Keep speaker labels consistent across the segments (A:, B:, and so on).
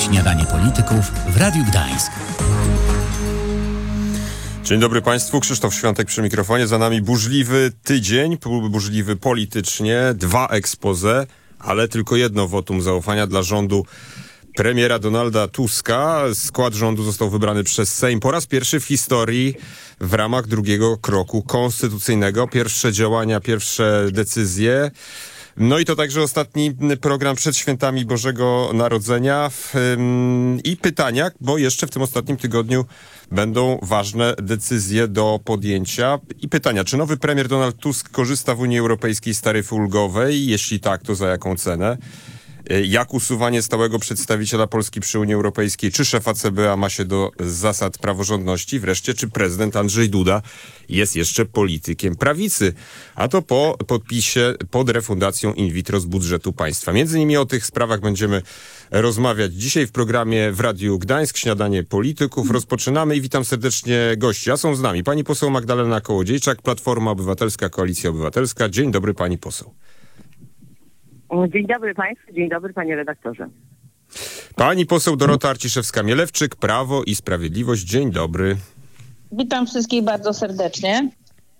A: Śniadanie polityków w Radiu Gdańsk.
B: Dzień dobry Państwu, Krzysztof Świątek przy mikrofonie. Za nami burzliwy tydzień, burzliwy politycznie, 2 exposé, ale tylko jedno wotum zaufania dla rządu premiera Donalda Tuska. Skład rządu został wybrany przez Sejm po raz pierwszy w historii w ramach drugiego kroku konstytucyjnego. Pierwsze działania, pierwsze decyzje. No i to także ostatni program przed świętami Bożego Narodzenia i pytania, bo jeszcze w tym ostatnim tygodniu będą ważne decyzje do podjęcia. I pytania, czy nowy premier Donald Tusk korzysta w Unii Europejskiej z taryfy ulgowej? Jeśli tak, to za jaką cenę? Jak usuwanie stałego przedstawiciela Polski przy Unii Europejskiej czy szefa CBA ma się do zasad praworządności? Wreszcie, czy prezydent Andrzej Duda jest jeszcze politykiem prawicy? A to po podpisie pod refundacją in vitro z budżetu państwa. Między innymi o tych sprawach będziemy rozmawiać dzisiaj w programie w Radiu Gdańsk, Śniadanie Polityków. Rozpoczynamy i witam serdecznie gości. A są z nami pani poseł Magdalena Kołodziejczak, Platforma Obywatelska, Koalicja Obywatelska. Dzień dobry pani poseł.
C: Dzień dobry Państwu, dzień dobry panie redaktorze.
B: Pani poseł Dorota Arciszewska-Mielewczyk, Prawo i Sprawiedliwość. Dzień dobry.
D: Witam wszystkich bardzo serdecznie.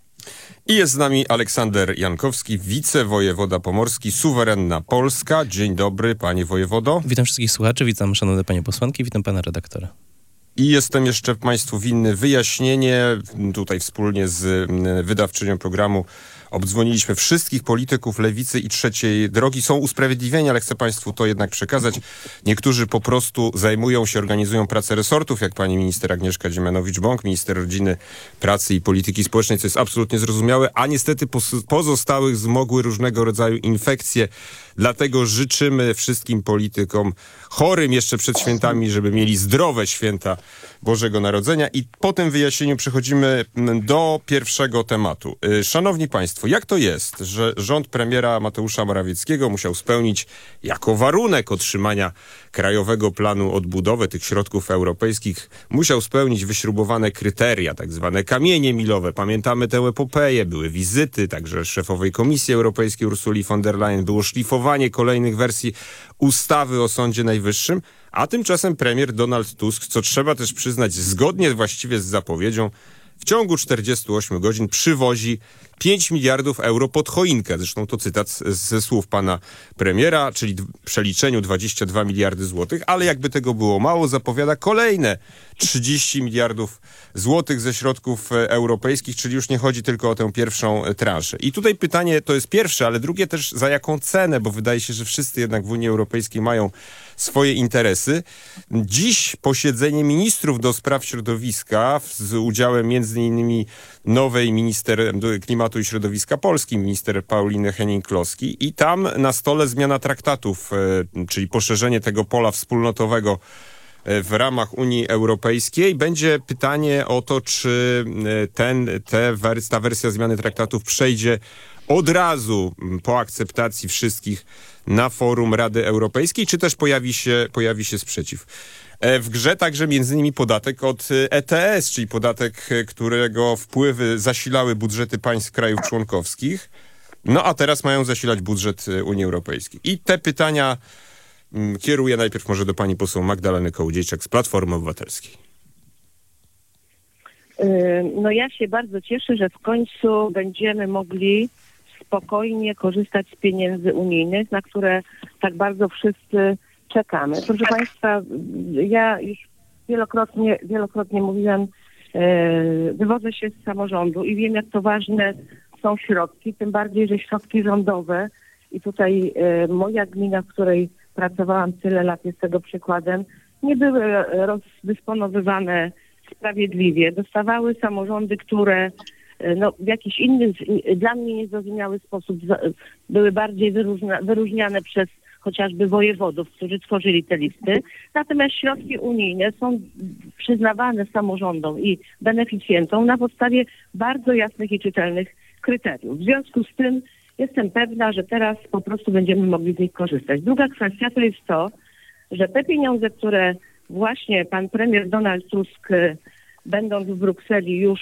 B: I jest z nami Aleksander Jankowski, wicewojewoda pomorski, Suwerenna Polska. Dzień dobry, panie wojewodo.
E: Witam wszystkich słuchaczy, witam szanowne panie posłanki, witam pana redaktora.
B: I jestem jeszcze państwu winny wyjaśnienie. Tutaj wspólnie z wydawczynią programu obdzwoniliśmy wszystkich polityków Lewicy i Trzeciej Drogi. Są usprawiedliwienia, ale chcę państwu to jednak przekazać. Niektórzy po prostu zajmują się, organizują pracę resortów, jak pani minister Agnieszka Dziemianowicz-Bąk, minister rodziny, pracy i polityki społecznej, co jest absolutnie zrozumiałe, a niestety pozostałych zmogły różnego rodzaju infekcje. Dlatego życzymy wszystkim politykom chorym jeszcze przed świętami, żeby mieli zdrowe święta Bożego Narodzenia. I po tym wyjaśnieniu przechodzimy do pierwszego tematu. Szanowni państwo, jak to jest, że rząd premiera Mateusza Morawieckiego musiał spełnić jako warunek otrzymania Krajowego Planu Odbudowy, tych środków europejskich, musiał spełnić wyśrubowane kryteria, tak zwane kamienie milowe. Pamiętamy tę epopeję, były wizyty także szefowej Komisji Europejskiej Ursuli von der Leyen, było szlifowanie kolejnych wersji ustawy o Sądzie Najwyższym, a tymczasem premier Donald Tusk, co trzeba też przyznać, zgodnie właściwie z zapowiedzią, w ciągu 48 godzin przywozi 5 miliardów euro pod choinkę. Zresztą to cytat ze słów pana premiera, czyli w przeliczeniu 22 miliardy złotych, ale jakby tego było mało, zapowiada kolejne 30 miliardów złotych ze środków europejskich, czyli już nie chodzi tylko o tę pierwszą transzę. I tutaj pytanie to jest pierwsze, ale drugie też za jaką cenę, bo wydaje się, że wszyscy jednak w Unii Europejskiej mają swoje interesy. Dziś posiedzenie ministrów do spraw środowiska z udziałem między innymi nowej minister klimatu i środowiska Polski, minister Pauliny Henning-Kloski, i tam na stole zmiana traktatów, czyli poszerzenie tego pola wspólnotowego w ramach Unii Europejskiej. Będzie pytanie o to, czy ta wersja zmiany traktatów przejdzie od razu po akceptacji wszystkich na forum Rady Europejskiej, czy też pojawi się sprzeciw. W grze także między innymi podatek od ETS, czyli podatek, którego wpływy zasilały budżety państw krajów członkowskich, no a teraz mają zasilać budżet Unii Europejskiej. I te pytania kieruję najpierw może do pani poseł Magdaleny Kołodziejczak z Platformy Obywatelskiej.
C: No ja się bardzo cieszę, że w końcu będziemy mogli spokojnie korzystać z pieniędzy unijnych, na które tak bardzo wszyscy czekamy. Proszę państwa, ja już wielokrotnie mówiłam, wywodzę się z samorządu i wiem, jak to ważne są środki, tym bardziej, że środki rządowe i tutaj moja gmina, w której pracowałam tyle lat, jest tego przykładem, nie były rozdysponowywane sprawiedliwie. Dostawały samorządy, które w jakiś inny, dla mnie niezrozumiały sposób były bardziej wyróżniane przez chociażby wojewodów, którzy tworzyli te listy. Natomiast środki unijne są przyznawane samorządom i beneficjentom na podstawie bardzo jasnych i czytelnych kryteriów. W związku z tym jestem pewna, że teraz po prostu będziemy mogli z nich korzystać. Druga kwestia to jest to, że te pieniądze, które właśnie pan premier Donald Tusk, będąc w Brukseli, już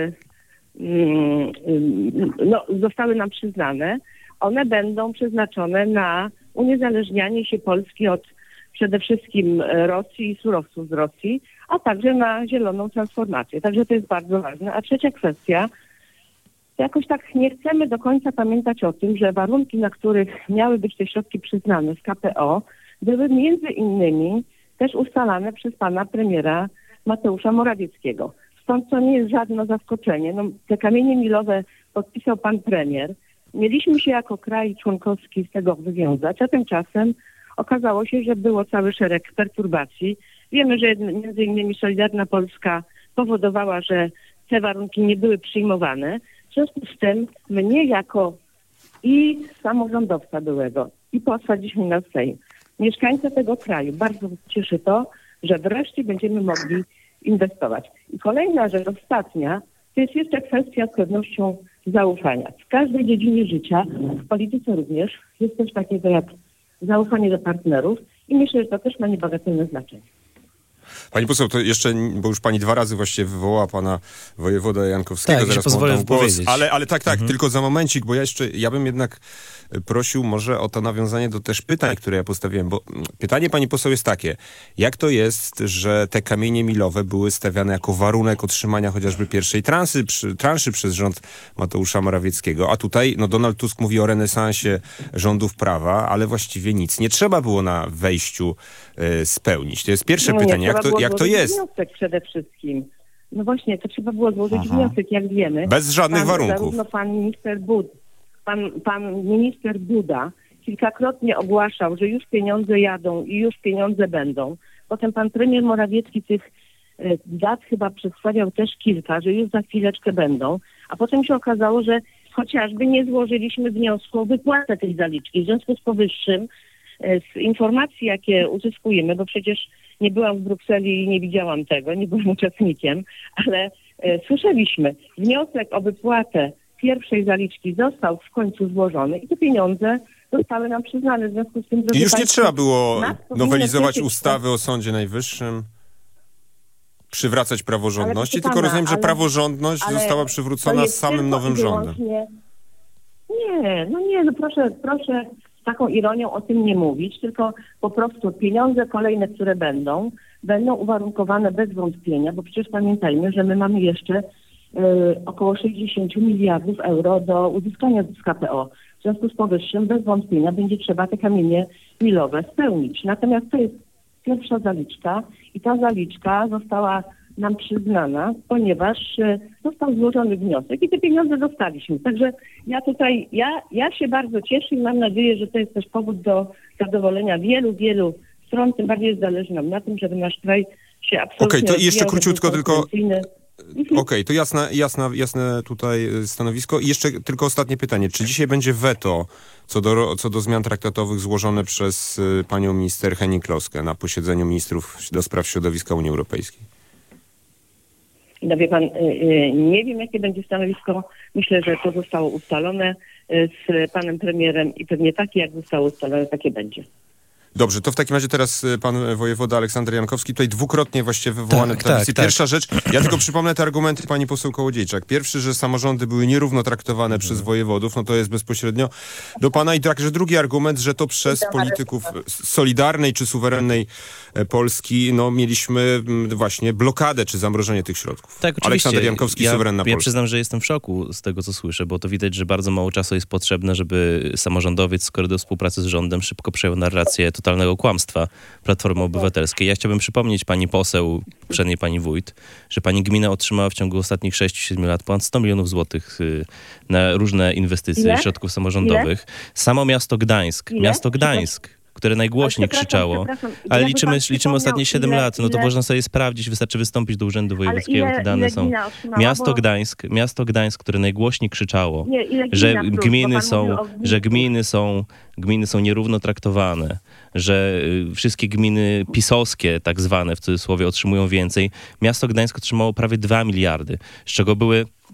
C: zostały nam przyznane, one będą przeznaczone na uniezależnianie się Polski od przede wszystkim Rosji i surowców z Rosji, a także na zieloną transformację. Także to jest bardzo ważne. A trzecia kwestia, jakoś tak nie chcemy do końca pamiętać o tym, że warunki, na których miały być te środki przyznane z KPO, były między innymi też ustalane przez pana premiera Mateusza Morawieckiego. Stąd to nie jest żadne zaskoczenie. No, te kamienie milowe podpisał pan premier. Mieliśmy się jako kraj członkowski z tego wywiązać, a tymczasem okazało się, że było cały szereg perturbacji. Wiemy, że między innymi Solidarna Polska powodowała, że te warunki nie były przyjmowane. W związku z tym mnie jako i samorządowca byłego, i posła dzisiaj na Sejm, mieszkańca tego kraju, bardzo cieszy to, że wreszcie będziemy mogli inwestować. I kolejna rzecz, ostatnia, to jest jeszcze kwestia z pewnością zaufania. W każdej dziedzinie życia, w polityce również, jest coś takiego jak zaufanie do partnerów i myślę, że to też ma niebagatelne znaczenie.
B: Pani poseł, to jeszcze, bo już pani 2 razy właściwie wywołała pana wojewoda Jankowskiego.
E: Tak,
B: zaraz
E: pozwolę
B: mu oddam głos.
E: powiedzieć.
B: Ale tak, tylko za momencik, bo ja bym jednak prosił może o to nawiązanie do też pytań, które ja postawiłem, bo pytanie pani poseł jest takie, jak to jest, że te kamienie milowe były stawiane jako warunek otrzymania chociażby pierwszej transzy przez rząd Mateusza Morawieckiego, a tutaj Donald Tusk mówi o renesansie rządów prawa, ale właściwie nic nie trzeba było na wejściu spełnić. To jest pierwsze pytanie, jak to jest?
C: Wniosek przede wszystkim. No właśnie, to trzeba było złożyć wniosek, jak wiemy.
B: Bez żadnych warunków.
C: Zarówno pan minister Buda kilkakrotnie ogłaszał, że już pieniądze jadą i już pieniądze będą. Potem pan premier Morawiecki tych dat chyba przedstawiał też kilka, że już za chwileczkę będą. A potem się okazało, że chociażby nie złożyliśmy wniosku o wypłatę tej zaliczki. W związku z powyższym, z informacji, jakie uzyskujemy, bo przecież nie byłam w Brukseli i nie widziałam tego, nie byłam uczestnikiem, ale słyszeliśmy, wniosek o wypłatę pierwszej zaliczki został w końcu złożony i te pieniądze zostały nam przyznane. W związku z tym,
B: I już nie trzeba było nowelizować ustawy o Sądzie Najwyższym, przywracać praworządności, tylko rozumiem, że praworządność została przywrócona z samym nowym rządem.
C: Nie, proszę z taką ironią o tym nie mówić, tylko po prostu pieniądze kolejne, które będą uwarunkowane bez wątpienia, bo przecież pamiętajmy, że my mamy jeszcze około 60 miliardów euro do uzyskania z KPO. W związku z powyższym bez wątpienia będzie trzeba te kamienie milowe spełnić. Natomiast to jest pierwsza zaliczka i ta zaliczka została nam przyznana, ponieważ został złożony wniosek i te pieniądze dostaliśmy. Także ja się bardzo cieszę i mam nadzieję, że to jest też powód do zadowolenia wielu stron. Tym bardziej zależy nam na tym, żeby nasz kraj się absolutnie
B: Okej, to jeszcze króciutko tylko...
C: Okej,
B: to jasne tutaj stanowisko. I jeszcze tylko ostatnie pytanie. Czy dzisiaj będzie weto co do zmian traktatowych złożone przez panią minister Hennig-Kloskę na posiedzeniu ministrów do spraw środowiska Unii Europejskiej?
C: No wie pan, nie wiem, jakie będzie stanowisko. Myślę, że to zostało ustalone z panem premierem i pewnie takie, jak zostało ustalone, takie będzie.
B: Dobrze, to w takim razie teraz pan wojewoda Aleksander Jankowski, tutaj dwukrotnie właściwie wywołany w telewizji. Pierwsza rzecz, ja tylko przypomnę te argumenty pani poseł Kołodziejczak. Pierwszy, że samorządy były nierówno traktowane przez wojewodów, no to jest bezpośrednio do pana. I także drugi argument, że to przez polityków Solidarnej czy suwerennej Polski, mieliśmy właśnie blokadę czy zamrożenie tych środków.
E: Tak, oczywiście.
B: Aleksander Jankowski, suwerenna Polska.
E: Ja przyznam, że jestem w szoku z tego, co słyszę, bo to widać, że bardzo mało czasu jest potrzebne, żeby samorządowiec z do współpracy z rządem szybko przejął narrację totalnego kłamstwa Platformy Obywatelskiej. Ja chciałbym przypomnieć pani poseł, poprzedniej pani wójt, że pani gmina otrzymała w ciągu ostatnich 6-7 lat ponad 100 milionów złotych na różne inwestycje środków samorządowych. Samo miasto Gdańsk, które najgłośniej krzyczało, ale liczymy ostatnie 7 lat, no to można sobie sprawdzić, wystarczy wystąpić do Urzędu Wojewódzkiego, te dane są. Miasto Gdańsk, które najgłośniej krzyczało, że gminy są nierówno traktowane, że wszystkie gminy pisowskie, tak zwane w cudzysłowie, otrzymują więcej. Miasto Gdańsk otrzymało prawie 2 miliardy, z czego były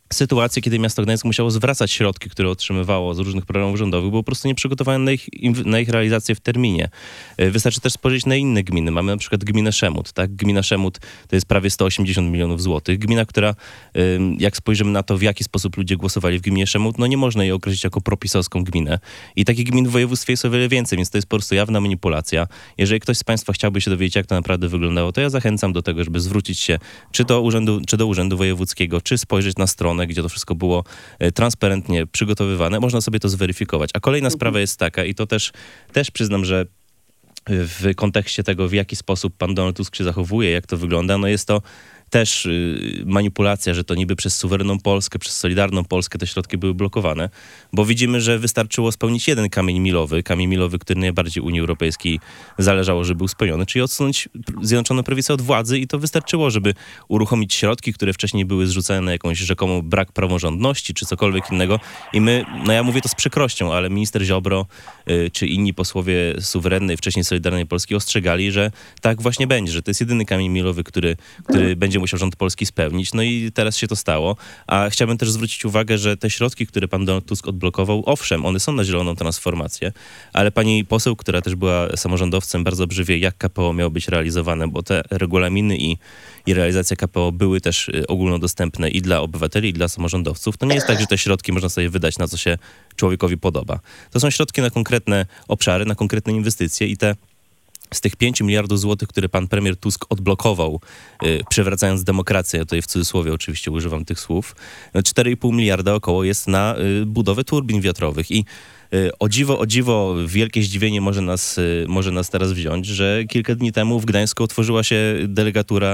E: sytuacje, kiedy miasto Gdańsk musiało zwracać środki, które otrzymywało z różnych programów rządowych, było po prostu nieprzygotowane na ich realizację w terminie. Wystarczy też spojrzeć na inne gminy. Mamy na przykład gminę Szemut. Tak? Gmina Szemut to jest prawie 180 milionów złotych. Gmina, która, jak spojrzymy na to, w jaki sposób ludzie głosowali w gminie Szemut, no nie można jej określić jako propisowską gminę. I takich gmin w województwie jest o wiele więcej, więc to jest po prostu jawna manipulacja. Jeżeli ktoś z Państwa chciałby się dowiedzieć, jak to naprawdę wyglądało, to ja zachęcam do tego, żeby zwrócić się czy do Urzędu Wojewódzkiego, czy spojrzeć na stronę, gdzie to wszystko było transparentnie przygotowywane. Można sobie to zweryfikować. A kolejna sprawa jest taka, i to też przyznam, że w kontekście tego, w jaki sposób pan Donald Tusk się zachowuje, jak to wygląda, no jest to też manipulacja, że to niby przez suwerenną Polskę, przez Solidarną Polskę te środki były blokowane, bo widzimy, że wystarczyło spełnić jeden kamień milowy, który najbardziej Unii Europejskiej zależało, żeby był spełniony, czyli odsunąć Zjednoczoną Prawicę od władzy i to wystarczyło, żeby uruchomić środki, które wcześniej były zrzucane na jakąś rzekomą brak praworządności, czy cokolwiek innego. I my, no ja mówię to z przykrością, ale minister Ziobro, czy inni posłowie suwerennej, wcześniej Solidarnej Polski ostrzegali, że tak właśnie będzie, że to jest jedyny kamień milowy, który będzie musiał rząd polski spełnić. No i teraz się to stało. A chciałbym też zwrócić uwagę, że te środki, które pan Donald Tusk odblokował, owszem, one są na zieloną transformację, ale pani poseł, która też była samorządowcem, bardzo dobrze wie, jak KPO miało być realizowane, bo te regulaminy i realizacja KPO były też ogólnodostępne i dla obywateli, i dla samorządowców. To nie jest tak, że te środki można sobie wydać, na co się człowiekowi podoba. To są środki na konkretne obszary, na konkretne inwestycje i z tych 5 miliardów złotych, które pan premier Tusk odblokował, przywracając demokrację, ja tutaj w cudzysłowie oczywiście używam tych słów, 4,5 miliarda około jest na budowę turbin wiatrowych i o dziwo, wielkie zdziwienie może nas teraz wziąć, że kilka dni temu w Gdańsku otworzyła się delegatura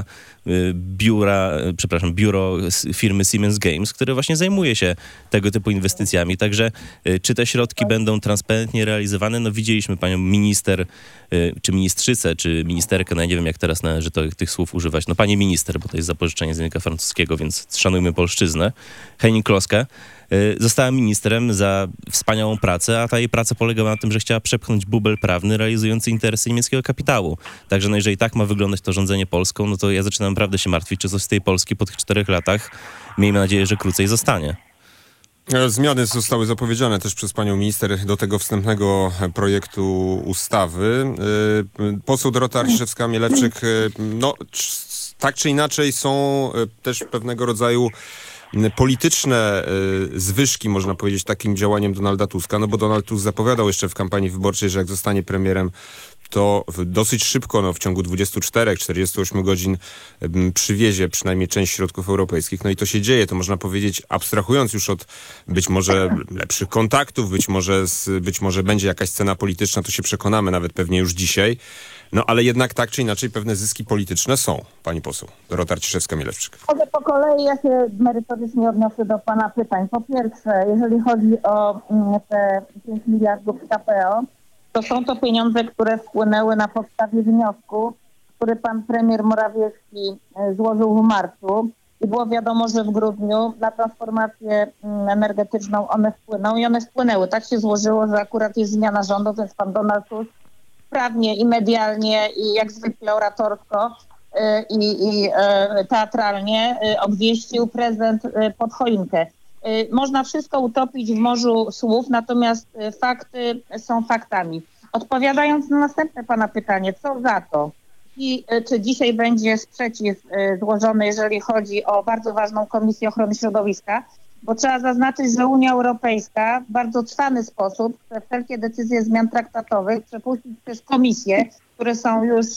E: biuro firmy Siemens Games, które właśnie zajmuje się tego typu inwestycjami. Także czy te środki będą transparentnie realizowane? No widzieliśmy panią minister, czy ministrzycę, czy ministerkę, no ja nie wiem, jak teraz należy tych słów używać. No pani minister, bo to jest zapożyczenie z języka francuskiego, więc szanujmy polszczyznę. Henning-Kloskę została ministrem za wspaniałą pracę, a ta jej praca polegała na tym, że chciała przepchnąć bubel prawny realizujący interesy niemieckiego kapitału. Także no jeżeli tak ma wyglądać to rządzenie Polską, no to ja zaczynam naprawdę się martwić, czy coś z tej Polski po tych 4 latach, miejmy nadzieję, że krócej zostanie.
B: Zmiany zostały zapowiedziane też przez panią minister do tego wstępnego projektu ustawy. Poseł Dorota Arciszewska-Mielewczyk, no tak czy inaczej są też pewnego rodzaju polityczne zwyżki, można powiedzieć, takim działaniem Donalda Tuska, no bo Donald Tusk zapowiadał jeszcze w kampanii wyborczej, że jak zostanie premierem, to dosyć szybko, no w ciągu 24-48 godzin przywiezie przynajmniej część środków europejskich. No i to się dzieje, to można powiedzieć, abstrahując już od być może lepszych kontaktów, być może będzie jakaś scena polityczna, to się przekonamy nawet pewnie już dzisiaj. No ale jednak tak czy inaczej pewne zyski polityczne są, pani poseł Dorota Arciszewska-Mielewczyk.
D: Może po kolei ja się merytorycznie odniosę do pana pytań. Po pierwsze, jeżeli chodzi o te 5 miliardów KPO, to są to pieniądze, które wpłynęły na podstawie wniosku, który pan premier Morawiecki złożył w marcu i było wiadomo, że w grudniu na transformację energetyczną one wpłyną i one wpłynęły. Tak się złożyło, że akurat jest zmiana rządu, więc pan Donald Tusk prawnie i medialnie i jak zwykle oratorsko i teatralnie obwieścił prezent pod choinkę. Można wszystko utopić w morzu słów, natomiast fakty są faktami. Odpowiadając na następne pana pytanie, co za to? I czy dzisiaj będzie sprzeciw złożony, jeżeli chodzi o bardzo ważną Komisję Ochrony Środowiska? Bo trzeba zaznaczyć, że Unia Europejska w bardzo trwany sposób chce wszelkie decyzje zmian traktatowych przepuścić przez komisje, które są już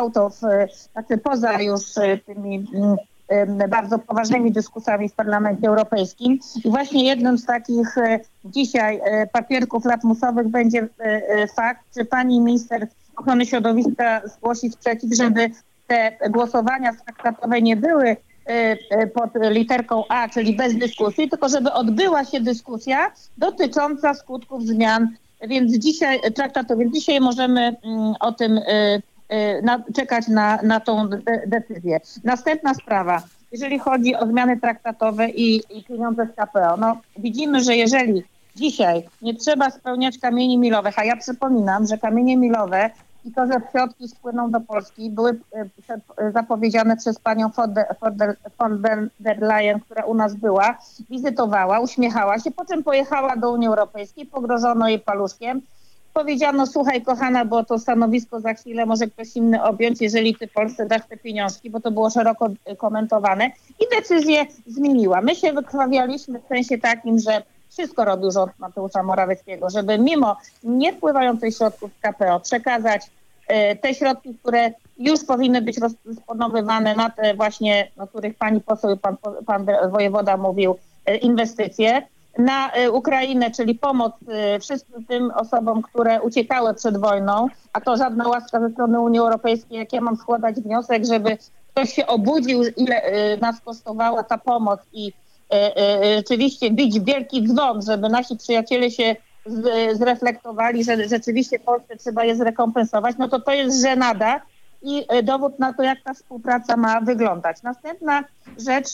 D: poza już tymi bardzo poważnymi dyskusjami w Parlamencie Europejskim. I właśnie jednym z takich dzisiaj papierków lakmusowych będzie fakt, czy pani minister ochrony środowiska zgłosi sprzeciw, żeby te głosowania traktatowe nie były pod literką A, czyli bez dyskusji, tylko żeby odbyła się dyskusja dotycząca skutków zmian, więc dzisiaj możemy o tym czekać na tą decyzję. Następna sprawa, jeżeli chodzi o zmiany traktatowe i pieniądze z KPO, no widzimy, że jeżeli dzisiaj nie trzeba spełniać kamieni milowych, a ja przypominam, że kamienie milowe i to, że środki spłyną do Polski, były zapowiedziane przez panią von der Leyen, która u nas była, wizytowała, uśmiechała się, po czym pojechała do Unii Europejskiej, pogrożono jej paluszkiem. Powiedziano, słuchaj kochana, bo to stanowisko za chwilę może ktoś inny objąć, jeżeli ty Polsce dasz te pieniążki, bo to było szeroko komentowane i decyzję zmieniła. My się wykrwawialiśmy w sensie takim, że wszystko robił rząd Mateusza Morawieckiego, żeby mimo niewpływających środków z KPO przekazać te środki, które już powinny być rozdysponowywane na te właśnie, o których pani poseł i pan wojewoda mówił, inwestycje, na Ukrainę, czyli pomoc wszystkim tym osobom, które uciekały przed wojną, a to żadna łaska ze strony Unii Europejskiej, jak ja mam składać wniosek, żeby ktoś się obudził, ile nas kosztowała ta pomoc i rzeczywiście bić wielki dzwon, żeby nasi przyjaciele się zreflektowali, że rzeczywiście Polsce trzeba je zrekompensować, no to jest żenada i dowód na to, jak ta współpraca ma wyglądać. Następna rzecz,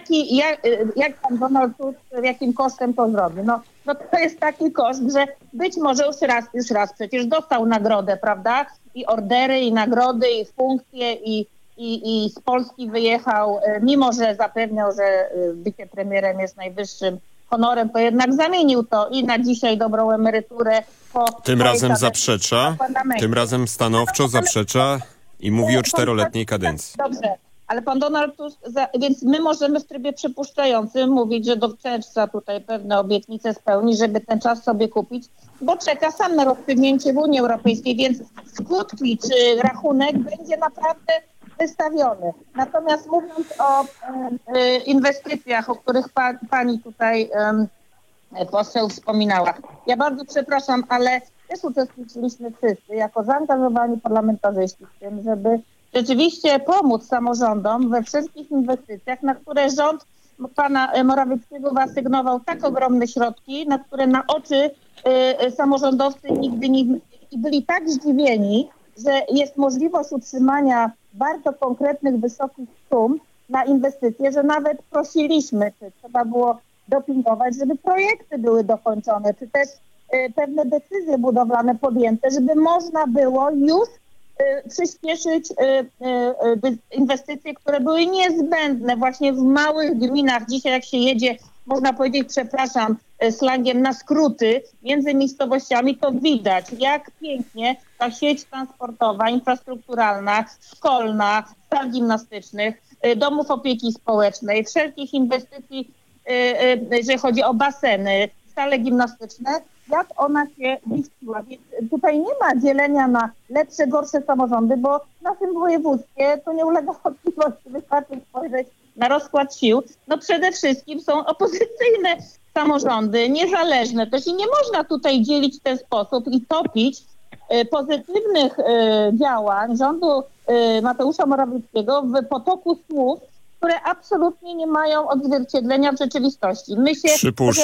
D: jak pan Donald Tusk, jakim kosztem to zrobi? No to jest taki koszt, że być może już raz przecież dostał nagrodę, prawda? I ordery, i nagrody, i funkcje, i z Polski wyjechał, mimo że zapewniał, że bycie premierem jest najwyższym honorem, to jednak zamienił to i na dzisiaj dobrą emeryturę.
B: Tym razem zaprzecza, tym razem stanowczo zaprzecza i mówi o 4-letniej kadencji.
D: Dobrze, ale pan Donald Tusk, więc my możemy w trybie przypuszczającym mówić, że do czerwca tutaj pewne obietnice spełni, żeby ten czas sobie kupić, bo czeka sam na rozstrzygnięcie w Unii Europejskiej, więc skutki czy rachunek będzie naprawdę wystawiony. Natomiast mówiąc o inwestycjach, o których pani tutaj poseł wspominała, ja bardzo przepraszam, ale też uczestniczyliśmy wszyscy jako zaangażowani parlamentarzyści w tym, żeby rzeczywiście pomóc samorządom we wszystkich inwestycjach, na które rząd pana Morawieckiego wyasygnował tak ogromne środki, na które na oczy samorządowcy nigdy nie byli tak zdziwieni, że jest możliwość utrzymania bardzo konkretnych, wysokich sum na inwestycje, że nawet prosiliśmy, czy trzeba było dopingować, żeby projekty były dokończone, czy też pewne decyzje budowlane podjęte, żeby można było już przyspieszyć inwestycje, które były niezbędne właśnie w małych gminach. Dzisiaj jak się jedzie, można powiedzieć, przepraszam, slangiem na skróty między miejscowościami, to widać, jak pięknie ta sieć transportowa, infrastrukturalna, szkolna, sal gimnastycznych, domów opieki społecznej, wszelkich inwestycji, jeżeli chodzi o baseny, sale gimnastyczne, jak ona się ziściła. Więc tutaj nie ma dzielenia na lepsze, gorsze samorządy, bo w naszym województwie to nie ulega wątpliwości, wystarczy spojrzeć na rozkład sił. No przede wszystkim są opozycyjne samorządy, niezależne też i nie można tutaj dzielić w ten sposób i topić pozytywnych działań rządu Mateusza Morawieckiego w potoku słów, które absolutnie nie mają odzwierciedlenia w rzeczywistości. My się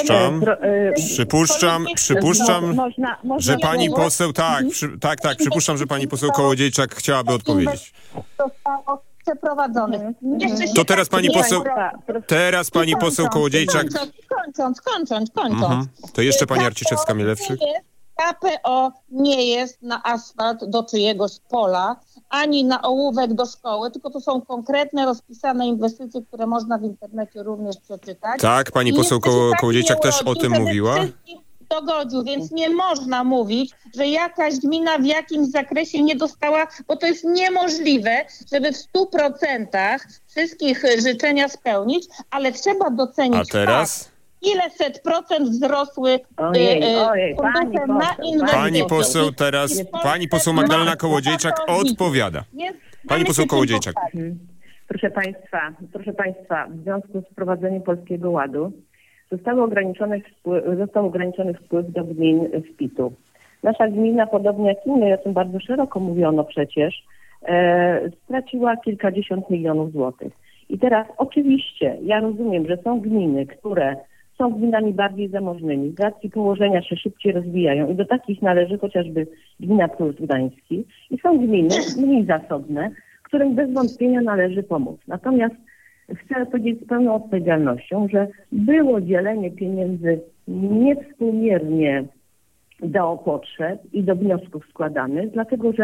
B: Przypuszczam, że pani poseł, przypuszczam, że pani poseł Kołodziejczak chciałaby odpowiedzieć.
D: Zostało przeprowadzonych.
B: To teraz pani poseł Kołodziejczak.
D: Kończąc.
B: To jeszcze pani Arciszewska-Mielewczyk.
D: KPO nie jest na asfalt do czyjegoś pola, ani na ołówek do szkoły, tylko to są konkretne, rozpisane inwestycje, które można w internecie również przeczytać.
B: Tak, pani poseł Kołodziejczak też o tym mówiła.
D: Dogodził, więc nie można mówić, że jakaś gmina w jakimś zakresie nie dostała, bo to jest niemożliwe, żeby w 100% wszystkich życzenia spełnić, ale trzeba docenić.
B: A teraz?
D: Ile set procent wzrosły fundusze na inwestycje.
B: Pani poseł Magdalena Kołodziejczak odpowiada. Pani poseł Kołodziejczak.
C: Proszę Państwa, w związku z wprowadzeniem Polskiego Ładu został ograniczony wpływ do gmin z PIT-u. Nasza gmina, podobnie jak inne, o tym bardzo szeroko mówiono przecież, straciła kilkadziesiąt milionów złotych. I teraz oczywiście ja rozumiem, że są gminy, które są gminami bardziej zamożnymi, z racji położenia się szybciej rozwijają i do takich należy chociażby gmina Prus Gdański i są gminy mniej zasobne, którym bez wątpienia należy pomóc. Natomiast chcę powiedzieć z pełną odpowiedzialnością, że było dzielenie pieniędzy niewspółmiernie do potrzeb i do wniosków składanych, dlatego że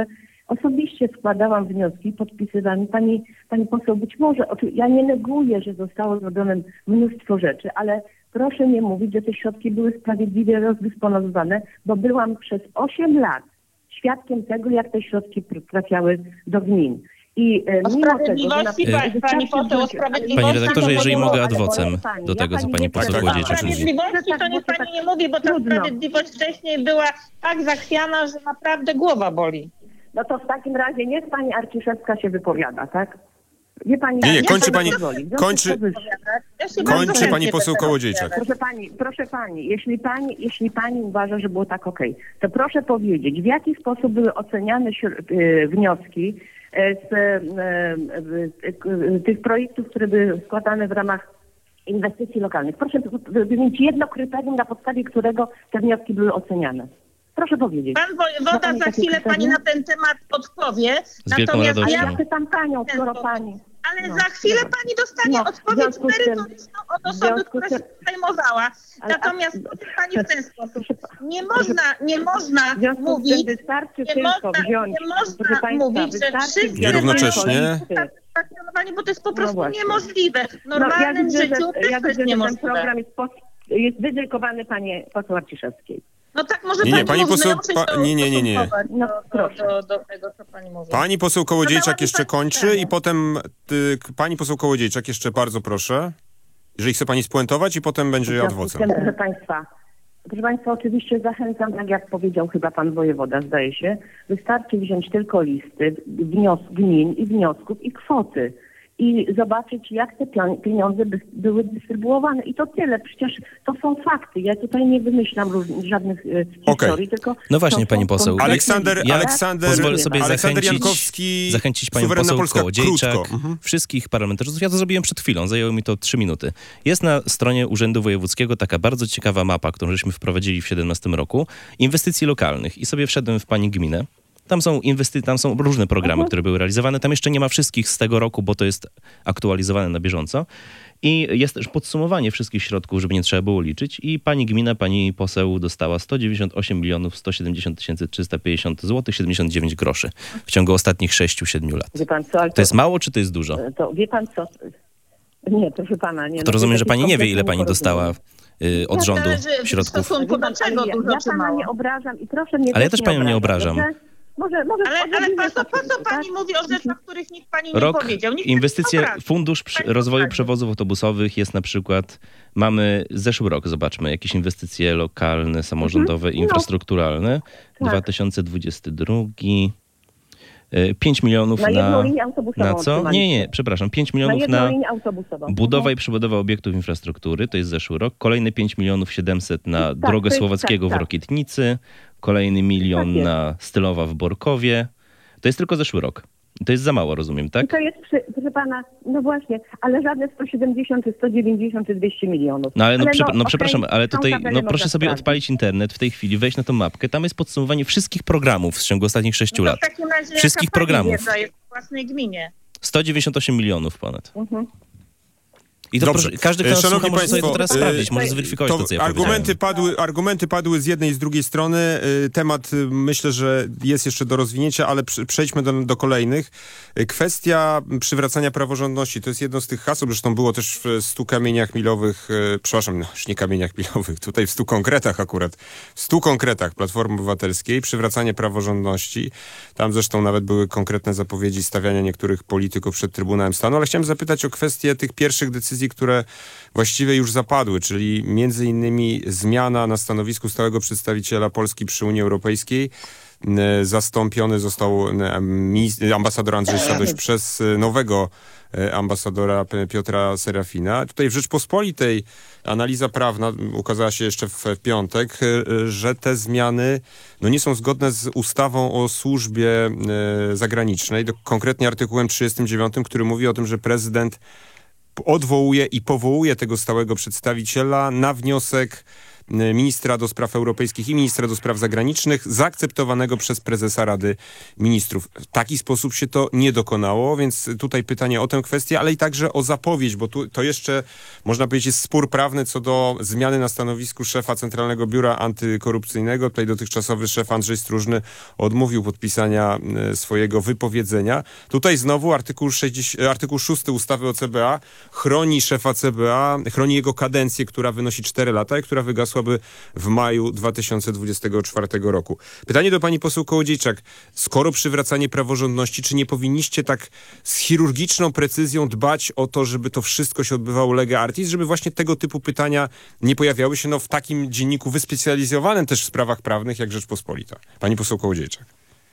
C: Osobiście składałam wnioski, podpisywałam. Pani poseł, być może, ja nie neguję, że zostało zrobione mnóstwo rzeczy, ale proszę nie mówić, że te środki były sprawiedliwie rozdysponowane, bo byłam przez 8 lat świadkiem tego, jak te środki trafiały do gmin. I
D: O sprawiedliwości, pani poseł, o sprawiedliwości...
E: Panie redaktorze, jeżeli mogę adwocem do tego, co pani poseł Kołodziejczak mówi.
D: Sprawiedliwości to niech pani nie mówi, bo ta sprawiedliwość wcześniej była tak zachwiana, że naprawdę głowa boli.
C: No to w takim razie niech pani Arciszewska się wypowiada, tak? Wie pani,
B: Nie, kończy pani,
D: Kończy
B: pani poseł Kołodziejczak.
C: Proszę pani, jeśli pani uważa, że było tak okej, to proszę powiedzieć, w jaki sposób były oceniane wnioski z tych projektów, które były składane w ramach inwestycji lokalnych. Proszę wymienić jedno kryterium, na podstawie którego te wnioski były oceniane. Proszę powiedzieć.
D: Pan wojewoda za chwilę pani na ten temat odpowie.
E: Natomiast
C: ja pytam panią, skoro pani...
D: Ale za chwilę pani dostanie odpowiedź merytoryczną od osoby, która się zajmowała. Natomiast pani w ten sposób. Nie można mówić, że wszyscy...
B: Nie równocześnie.
D: Bo to jest po prostu niemożliwe. W normalnym życiu to jest niemożliwe.
C: Ten program jest dedykowany pani poseł Arciszewskiej.
D: No tak, może
B: pani poseł, nie.
D: No, do tego, co pani mówi.
B: Pani poseł Kołodziejczak jeszcze kończy i potem pani poseł Kołodziejczak jeszcze bardzo proszę, jeżeli chce pani spuentować i potem będzie adwocem.
C: Proszę państwa, oczywiście zachęcam, tak jak powiedział chyba pan wojewoda, zdaje się, wystarczy wziąć tylko listy gmin i wniosków i kwoty i zobaczyć, jak te pieniądze były dystrybuowane. I to tyle. Przecież to są fakty. Ja tutaj nie wymyślam żadnych historii, tylko...
E: No właśnie, pani poseł.
B: Aleksander
E: pozwolę sobie
B: Jankowski,
E: zachęcić panią poseł Kołodziejczak, wszystkich parlamentarzystów. Ja to zrobiłem przed chwilą, zajęło mi to 3 minuty. Jest na stronie Urzędu Wojewódzkiego taka bardzo ciekawa mapa, którą żeśmy wprowadzili w 2017 roku, inwestycji lokalnych. I sobie wszedłem w pani gminę. Tam są różne programy, które były realizowane. Tam jeszcze nie ma wszystkich z tego roku, bo to jest aktualizowane na bieżąco. I jest też podsumowanie wszystkich środków, żeby nie trzeba było liczyć. I pani gmina, pani poseł dostała 198 170 350 zł 79 groszy w ciągu ostatnich 6-7 lat.
C: Wie pan co,
E: to jest mało, czy to jest dużo?
C: To wie pan co? Nie, proszę pana. Nie,
E: to rozumiem, że pani nie wie, ile pani dostała od rządu środków.
D: W stosunku do czego dużo
C: ja pana nie obrażam i proszę mnie...
E: Ale ja też panią nie obrażam.
D: Ale po co pani mówi o rzeczach, których nikt pani nie powiedział?
E: Inwestycje, Fundusz Rozwoju Przewozów Autobusowych jest na przykład, mamy zeszły rok, zobaczmy, jakieś inwestycje lokalne, samorządowe, infrastrukturalne. 2022, 5 milionów na co? Nie, przepraszam, 5 milionów na budowę i przebudowę obiektów infrastruktury, to jest zeszły rok. Kolejny 5 milionów 700 na drogę Słowackiego w Rokietnicy. Kolejny 1 milion na Stylowa w Borkowie. To jest tylko zeszły rok. To jest za mało, rozumiem, tak?
C: I to jest, proszę pana, no właśnie, ale żadne 170, czy 190, czy 200 milionów.
E: No ale przepraszam, ale tutaj, proszę sobie odpalić internet w tej chwili, wejść na tą mapkę. Tam jest podsumowanie wszystkich programów w ciągu ostatnich 6 lat.
D: W takim razie
E: wszystkich programów.
D: Jest w własnej gminie.
E: 198 milionów ponad. I to każdy, kto słucha, może sobie to teraz sprawdzić, może zweryfikować to, co ja
B: Argumenty padły z jednej i z drugiej strony. Temat myślę, że jest jeszcze do rozwinięcia, ale przejdźmy do kolejnych. Kwestia przywracania praworządności. To jest jedno z tych haseł, zresztą było też w 100 kamieniach milowych, już nie kamieniach milowych, tutaj w 100 konkretach akurat. W 100 konkretach Platformy Obywatelskiej, przywracanie praworządności. Tam zresztą nawet były konkretne zapowiedzi stawiania niektórych polityków przed Trybunałem Stanu, ale chciałem zapytać o kwestię tych pierwszych decyzji, które właściwie już zapadły, czyli między innymi zmiana na stanowisku stałego przedstawiciela Polski przy Unii Europejskiej. Zastąpiony został ambasador Andrzej Sadoś przez nowego ambasadora Piotra Serafina. Tutaj w Rzeczpospolitej analiza prawna ukazała się jeszcze w piątek, że te zmiany nie są zgodne z ustawą o służbie zagranicznej, konkretnie artykułem 39, który mówi o tym, że prezydent odwołuje i powołuje tego stałego przedstawiciela na wniosek ministra do spraw europejskich i ministra do spraw zagranicznych, zaakceptowanego przez prezesa Rady Ministrów. W taki sposób się to nie dokonało, więc tutaj pytanie o tę kwestię, ale i także o zapowiedź, bo tu to jeszcze, można powiedzieć, jest spór prawny co do zmiany na stanowisku szefa Centralnego Biura Antykorupcyjnego. Tutaj dotychczasowy szef Andrzej Stróżny odmówił podpisania swojego wypowiedzenia. Tutaj znowu artykuł 6 ustawy o CBA chroni szefa CBA, chroni jego kadencję, która wynosi 4 lata i która wygasłaby w maju 2024 roku. Pytanie do pani poseł Kołodziejczak. Skoro przywracanie praworządności, czy nie powinniście tak z chirurgiczną precyzją dbać o to, żeby to wszystko się odbywało lege artis, żeby właśnie tego typu pytania nie pojawiały się w takim dzienniku wyspecjalizowanym też w sprawach prawnych jak Rzeczpospolita? Pani poseł Kołodziejczak.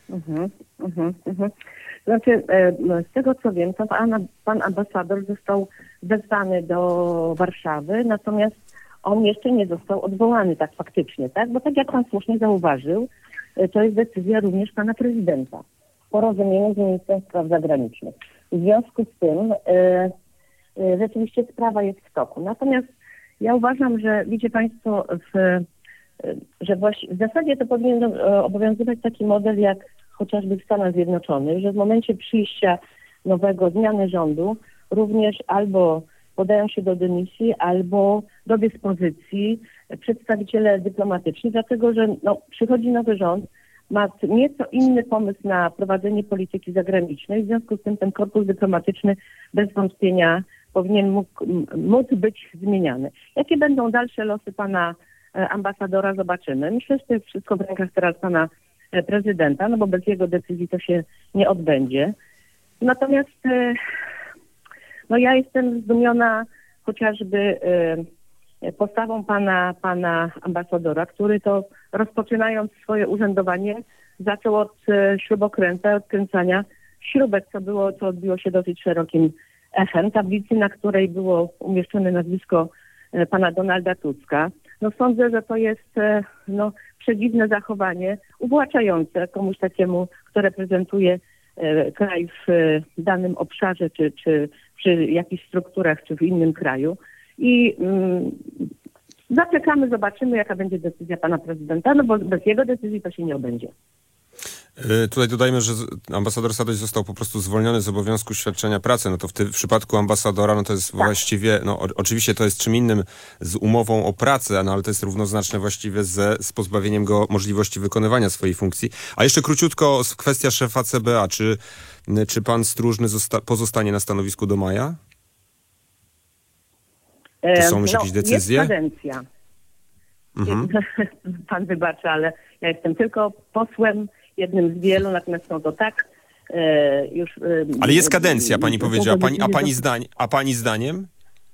C: Znaczy, z tego co wiem, to pan ambasador został wezwany do Warszawy, natomiast on jeszcze nie został odwołany tak faktycznie, tak? Bo tak jak pan słusznie zauważył, to jest decyzja również pana prezydenta w porozumieniu z ministrem spraw zagranicznych. W związku z tym rzeczywiście sprawa jest w toku. Natomiast ja uważam, że widzicie państwo, że w zasadzie to powinien obowiązywać taki model jak chociażby w Stanach Zjednoczonych, że w momencie przyjścia zmiany rządu również albo podają się do dymisji, albo do dyspozycji przedstawiciele dyplomatyczni, dlatego że przychodzi nowy rząd, ma nieco inny pomysł na prowadzenie polityki zagranicznej, w związku z tym ten korpus dyplomatyczny bez wątpienia powinien móc być zmieniany. Jakie będą dalsze losy pana ambasadora, zobaczymy. Myślę, że to jest wszystko w rękach teraz pana prezydenta, bo bez jego decyzji to się nie odbędzie. Natomiast ja jestem zdumiona chociażby postawą pana ambasadora, który to rozpoczynając swoje urzędowanie zaczął od śrubokręta, odkręcania śrubek, co odbiło się dosyć szerokim echem. Tablicy, na której było umieszczone nazwisko pana Donalda Tuska. Sądzę, że to jest przedziwne zachowanie, uwłaczające komuś takiemu, kto reprezentuje kraj w danym obszarze, czy przy jakichś strukturach, czy w innym kraju. I zaczekamy, zobaczymy, jaka będzie decyzja pana prezydenta, bo bez jego decyzji to się nie odbędzie.
B: Tutaj dodajmy, że ambasador Sadoś został po prostu zwolniony z obowiązku świadczenia pracy. To w przypadku ambasadora to jest właściwie, oczywiście to jest czym innym z umową o pracę, ale to jest równoznaczne właściwie z pozbawieniem go możliwości wykonywania swojej funkcji. A jeszcze króciutko kwestia szefa CBA. Czy pan Stróżny pozostanie na stanowisku do maja? Czy są już jakieś decyzje?
C: Jest kadencja. Pan wybaczy, ale ja jestem tylko posłem, jednym z wielu, natomiast są to już...
B: Ale jest kadencja, pani powiedziała. A pani zdaniem?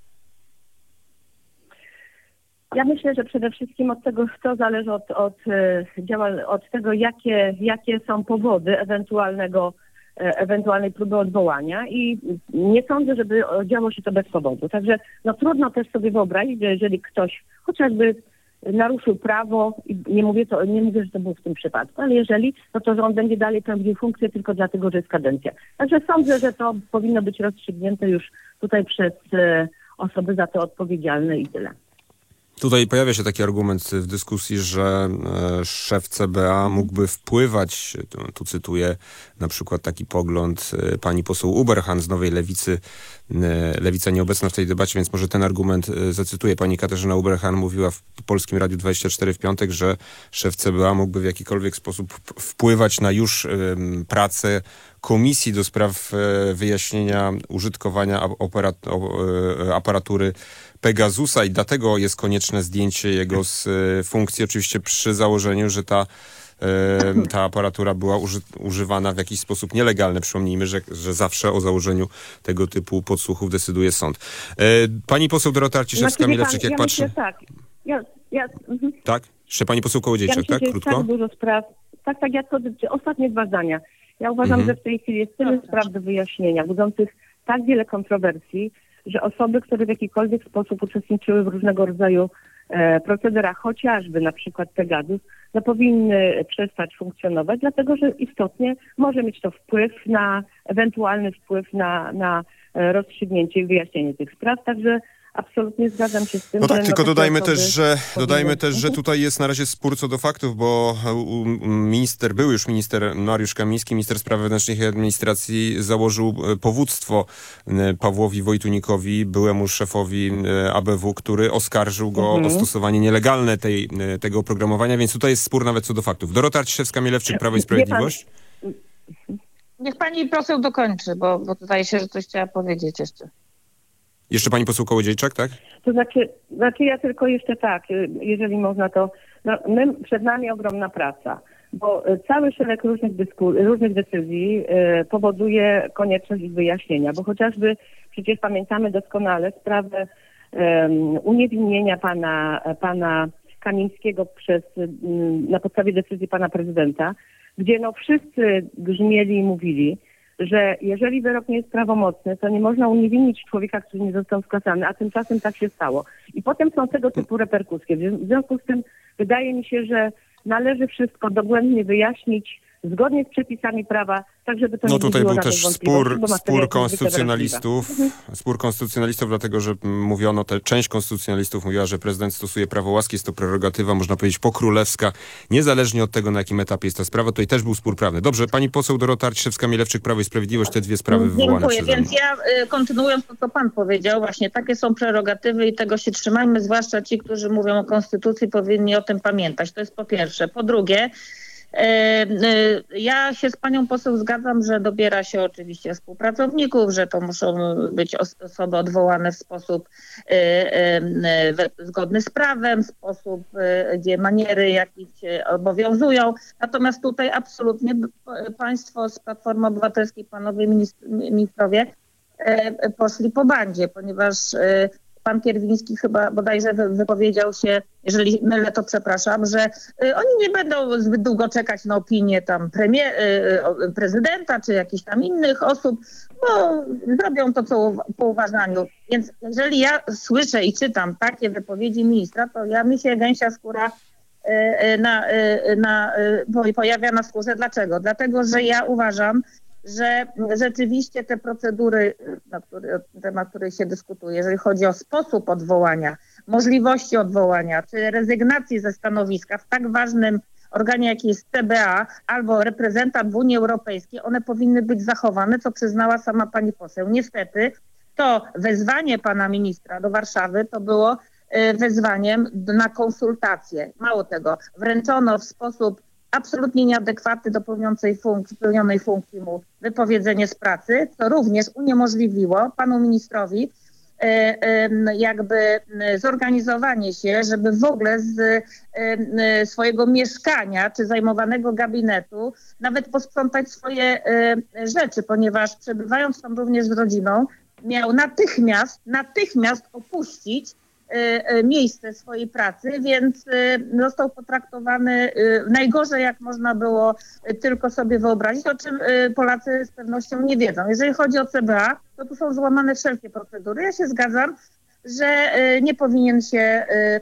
C: Ja myślę, że przede wszystkim od tego, co zależy od tego, jakie są powody ewentualnej próby odwołania i nie sądzę, żeby działo się to bez powodu. Także trudno też sobie wyobrazić, że jeżeli ktoś chociażby naruszył prawo i nie mówię, że to było w tym przypadku, ale jeżeli, to że on będzie dalej pełnił funkcję tylko dlatego, że jest kadencja. Także sądzę, że to powinno być rozstrzygnięte już tutaj przez osoby za to odpowiedzialne i tyle.
B: Tutaj pojawia się taki argument w dyskusji, że szef CBA mógłby wpływać, tu cytuję na przykład taki pogląd pani poseł Uberhan z Nowej Lewicy, Lewica nieobecna w tej debacie, więc może ten argument zacytuję. Pani Katarzyna Uberhan mówiła w Polskim Radiu 24 w piątek, że szef CBA mógłby w jakikolwiek sposób wpływać na już pracę Komisji do spraw wyjaśnienia użytkowania aparatury Pegasusa i dlatego jest konieczne zdjęcie jego z funkcji, oczywiście przy założeniu, że ta aparatura była używana w jakiś sposób nielegalny. Przypomnijmy, że zawsze o założeniu tego typu podsłuchów decyduje sąd. Pani poseł Dorota Arciszewska-Mielewczyk, jak patrzy...
C: Myślę, tak.
B: Tak? Jeszcze pani poseł Kołodziejczak,
C: myślę,
B: tak? Krótko?
C: Tak dużo spraw. Tak, ja ostatnie 2 zdania. Ja uważam, że w tej chwili jest tyle spraw do wyjaśnienia, budzących tak wiele kontrowersji, że osoby, które w jakikolwiek sposób uczestniczyły w różnego rodzaju procederach, chociażby na przykład Pegasus, powinny przestać funkcjonować, dlatego że istotnie może mieć to ewentualny wpływ na rozstrzygnięcie i wyjaśnienie tych spraw. Także absolutnie zgadzam się z tym.
B: No tak,
C: że
B: tylko
C: nowe
B: dodajmy
C: osoby
B: też, że tutaj jest na razie spór co do faktów, bo był już minister Mariusz Kamiński, minister spraw wewnętrznych i administracji, założył powództwo Pawłowi Wojtunikowi, byłemu szefowi ABW, który oskarżył go o stosowanie nielegalne tego oprogramowania, więc tutaj jest spór nawet co do faktów. Dorota Arciszewska-Mielewczyk, Prawo i Sprawiedliwość.
D: Niech pani poseł dokończy, bo zdaje się, że coś chciała powiedzieć jeszcze.
B: Jeszcze pani poseł Kołodziejczak, tak?
C: To znaczy ja tylko jeszcze tak, jeżeli można, to przed nami ogromna praca, bo cały szereg różnych decyzji powoduje konieczność ich wyjaśnienia, bo chociażby przecież pamiętamy doskonale sprawę uniewinnienia pana Kamińskiego na podstawie decyzji pana prezydenta, gdzie wszyscy grzmieli i mówili, że jeżeli wyrok nie jest prawomocny, to nie można uniewinnić człowieka, który nie został skazany, a tymczasem tak się stało. I potem są tego typu reperkusje. W związku z tym wydaje mi się, że należy wszystko dogłębnie wyjaśnić, zgodnie z przepisami prawa, tak żeby to nie
B: tutaj
C: budziło
B: był też spór konstytucjonalistów, dlatego że mówiono, część konstytucjonalistów mówiła, że prezydent stosuje prawo łaski, jest to prerogatywa, można powiedzieć, pokrólewska, niezależnie od tego, na jakim etapie jest ta sprawa. Tutaj też był spór prawny. Dobrze, pani poseł Dorota Arciszewska-Mielewczyk, Prawo i Sprawiedliwość, te dwie sprawy wywołane przeze mnie.
D: Więc ja, kontynuując to, co pan powiedział, właśnie takie są prerogatywy i tego się trzymajmy, zwłaszcza ci, którzy mówią o konstytucji, powinni o tym pamiętać. To jest po pierwsze. Po drugie, ja się z panią poseł zgadzam, że dobiera się oczywiście współpracowników, że to muszą być osoby odwołane w sposób zgodny z prawem, w sposób, gdzie maniery jakieś obowiązują. Natomiast tutaj absolutnie państwo z Platformy Obywatelskiej, panowie ministrowie, poszli po bandzie, ponieważ pan Kierwiński chyba bodajże wypowiedział się, jeżeli mylę, to przepraszam, że oni nie będą zbyt długo czekać na opinię tam prezydenta czy jakichś tam innych osób, bo zrobią to, co po uważaniu. Więc jeżeli ja słyszę i czytam takie wypowiedzi ministra, to mi się gęsia skóra pojawia na skórze. Dlaczego? Dlatego, że ja uważam, że rzeczywiście te procedury, na temat której się dyskutuje, jeżeli chodzi o sposób odwołania, możliwości odwołania, czy rezygnacji ze stanowiska w tak ważnym organie, jaki jest CBA albo reprezentant w Unii Europejskiej, one powinny być zachowane, co przyznała sama pani poseł. Niestety to wezwanie pana ministra do Warszawy to było wezwaniem na konsultacje. Mało tego, wręczono w sposób absolutnie nieadekwatny do pełnionej funkcji mu wypowiedzenie z pracy, co również uniemożliwiło panu ministrowi jakby zorganizowanie się, żeby w ogóle z swojego mieszkania czy zajmowanego gabinetu nawet posprzątać swoje rzeczy, ponieważ przebywając tam również z rodziną, miał natychmiast opuścić miejsce swojej pracy, więc został potraktowany najgorzej, jak można było tylko sobie wyobrazić, o czym Polacy z pewnością nie wiedzą. Jeżeli chodzi o CBA, to tu są złamane wszelkie procedury. Ja się zgadzam, że nie powinien się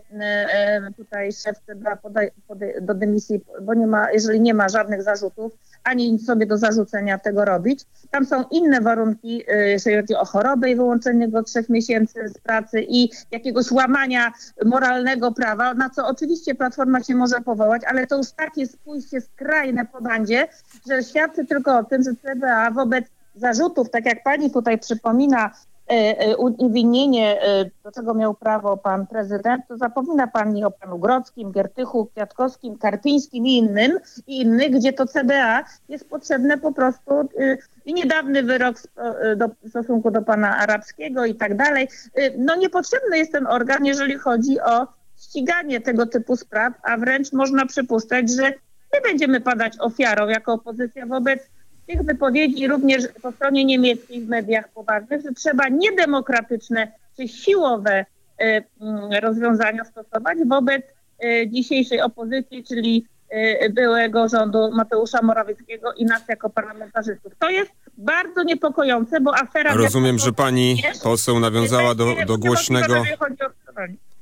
D: tutaj szef CBA do dymisji, bo jeżeli nie ma żadnych zarzutów, ani nic sobie do zarzucenia tego robić. Tam są inne warunki, jeżeli chodzi o chorobę i wyłączenie go 3 miesięcy z pracy i jakiegoś łamania moralnego prawa, na co oczywiście Platforma się może powołać, ale to już takie pójście skrajne po bandzie, że świadczy tylko o tym, że CBA wobec zarzutów, tak jak pani tutaj przypomina, uniewinnienie, do czego miał prawo pan prezydent, to zapomina pani o panu Grodzkim, Giertychu, Kwiatkowskim, Karpińskim i innych, gdzie to CBA jest potrzebne po prostu i niedawny wyrok w stosunku do pana Arabskiego i tak dalej. No niepotrzebny jest ten organ, jeżeli chodzi o ściganie tego typu spraw, a wręcz można przypuszczać, że nie będziemy padać ofiarą jako opozycja wobec tych wypowiedzi również po stronie niemieckiej w mediach poważnych, że trzeba niedemokratyczne czy siłowe rozwiązania stosować wobec dzisiejszej opozycji, czyli byłego rządu Mateusza Morawieckiego i nas jako parlamentarzystów. To jest bardzo niepokojące, bo afera...
B: Rozumiem, że pani poseł nawiązała do głośnego...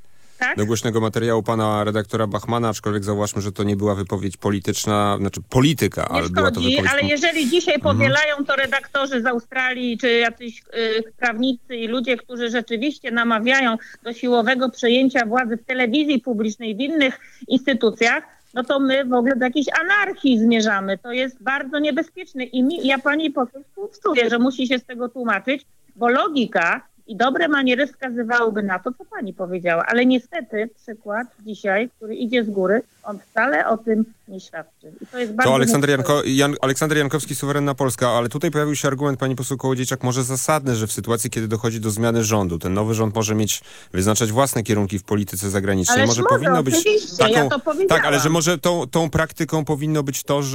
F: Tak?
B: do głośnego materiału pana redaktora Bachmana, aczkolwiek zauważmy, że to nie była wypowiedź polityczna, znaczy polityka,
F: Nie
B: ale była to
F: szkodzi,
B: wypowiedź...
F: ale jeżeli dzisiaj powielają to redaktorzy z Australii, czy jacyś prawnicy i ludzie, którzy rzeczywiście namawiają do siłowego przejęcia władzy w telewizji publicznej, w innych instytucjach, no to my w ogóle do jakiejś anarchii zmierzamy. To jest bardzo niebezpieczne i ja pani poseł współczuję, że musi się z tego tłumaczyć, bo logika i dobre maniery wskazywałyby na to, co pani powiedziała. Ale niestety przykład dzisiaj, który idzie z góry, on wcale o tym nie świadczy. I to jest bardzo...
B: To Aleksander Jankowski, Suwerenna Polska, ale tutaj pojawił się argument, pani poseł Kołodziejczak, może zasadny, że w sytuacji, kiedy dochodzi do zmiany rządu, ten nowy rząd może wyznaczać własne kierunki w polityce zagranicznej.
F: Ależ
B: może powinno być
F: taką, ja to powiedziałam.
B: Tak, ale że może tą praktyką powinno być to,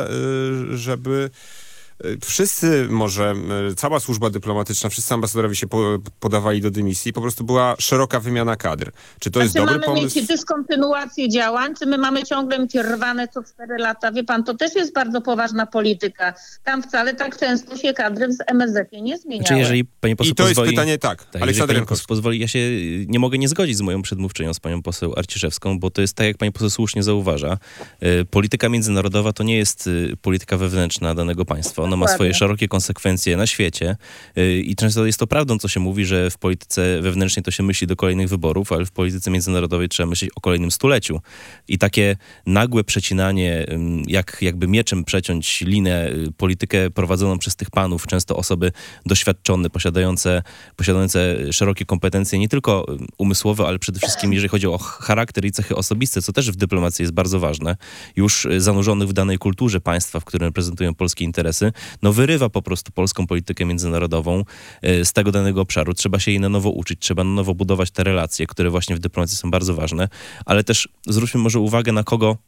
B: żeby wszyscy, może cała służba dyplomatyczna, wszyscy ambasadorowie się podawali do dymisji, po prostu była szeroka wymiana kadr. Czy to jest dobry pomysł?
F: Czy mamy mieć dyskontynuację działań, czy my mamy ciągle mieć rwane co 4 lata? Wie pan, to też jest bardzo poważna polityka. Tam wcale tak często się kadry w MSZ-ie nie zmieniały.
E: Znaczy, jeżeli pani poseł
B: I to
E: pozwoli,
B: jest pytanie, tak.
E: Aleksander Jankowski pozwoli, ja się nie mogę nie zgodzić z moją przedmówczynią, z panią poseł Arciszewską, bo to jest tak, jak pani poseł słusznie zauważa. Polityka międzynarodowa to nie jest polityka wewnętrzna danego państwa. Ona ma swoje szerokie konsekwencje na świecie i często jest to prawdą, co się mówi, że w polityce wewnętrznej to się myśli do kolejnych wyborów, ale w polityce międzynarodowej trzeba myśleć o kolejnym stuleciu. I takie nagłe przecinanie, jakby mieczem przeciąć linę, politykę prowadzoną przez tych panów, często osoby doświadczone, posiadające szerokie kompetencje, nie tylko umysłowe, ale przede wszystkim jeżeli chodzi o charakter i cechy osobiste, co też w dyplomacji jest bardzo ważne, już zanurzonych w danej kulturze państwa, w którym reprezentują polskie interesy, wyrywa po prostu polską politykę międzynarodową z tego danego obszaru. Trzeba się jej na nowo uczyć, trzeba na nowo budować te relacje, które właśnie w dyplomacji są bardzo ważne, ale też zwróćmy może uwagę, na